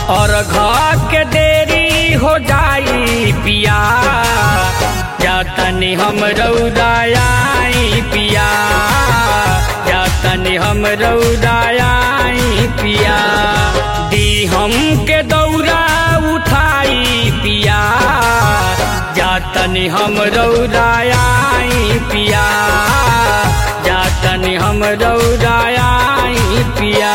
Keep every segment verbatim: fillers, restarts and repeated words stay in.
और घर के देरी हो जाई पिया, जातनी हम रौदाई पिया, जातनी हम रौदाई पिया। दी हम के दौरा उठाई पिया, जातनी हम रौदाई पिया, जातनी हम रौदाई पिया।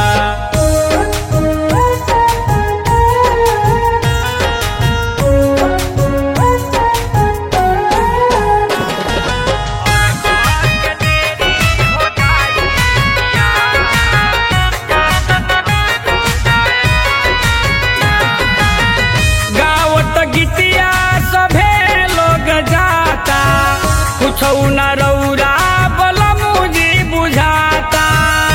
न रौरा बलमुजी बुझाता,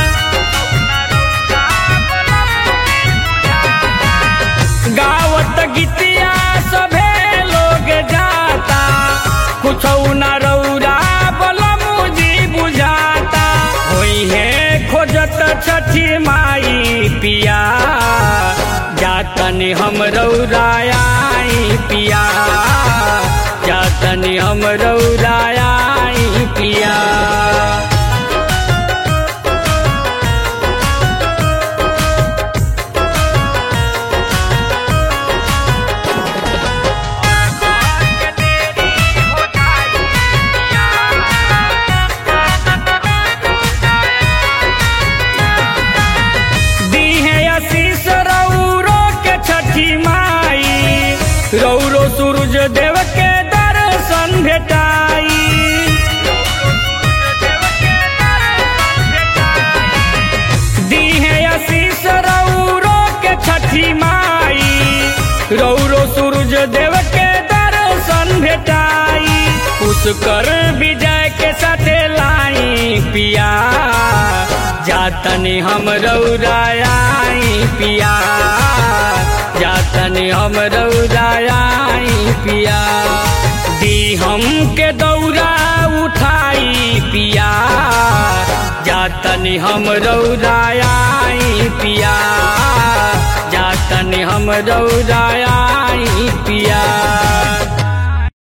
गावत गीतिया सभे लोग जाता, कुछ न रौरा बलमुजी बुझाता। होई है खोजत छठी माई पिया, जातनी हम रौदाई पिया, जातनी हम रौदाई पिया। दी है आशीष रौरो के छठी माई, रौरो सूरज देव के दर्शन भेटाई। दी है आशीष रौरो के छठी माई, रौरो सूरज देव के दर्शन भेटाई। पुष्कर विजय के साथे लाई पिया, जातनी हम रौदाई पिया, जातनी हम रौदाई पिया। दी हम के दौरा उठाई पिया, जातनी हम रौदाई पिया, जातनी हम रौदाई पिया।